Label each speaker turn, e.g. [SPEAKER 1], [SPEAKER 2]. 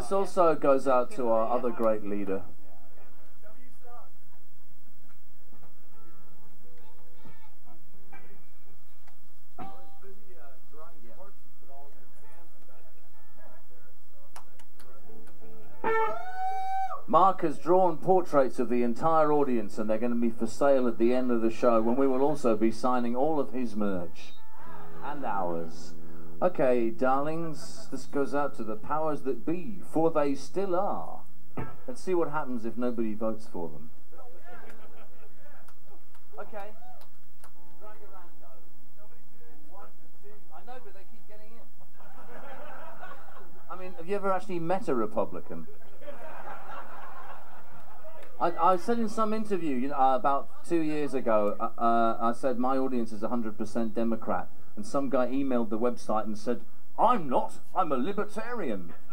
[SPEAKER 1] this also goes out to our other great leader. Mark has drawn portraits of the entire audience, and they're going to be for sale at the end of the show, when we will also be signing all of his merch and ours. Okay, darlings, this goes out to the powers that be, for they still are. Let's see what happens if nobody votes for them. Okay. I know, but they keep getting in. I mean, have you ever actually met a Republican? I said in some interview, about 2 years ago, I said my audience is 100% Democrat, and some guy emailed the website and said, I'm not, I'm a libertarian.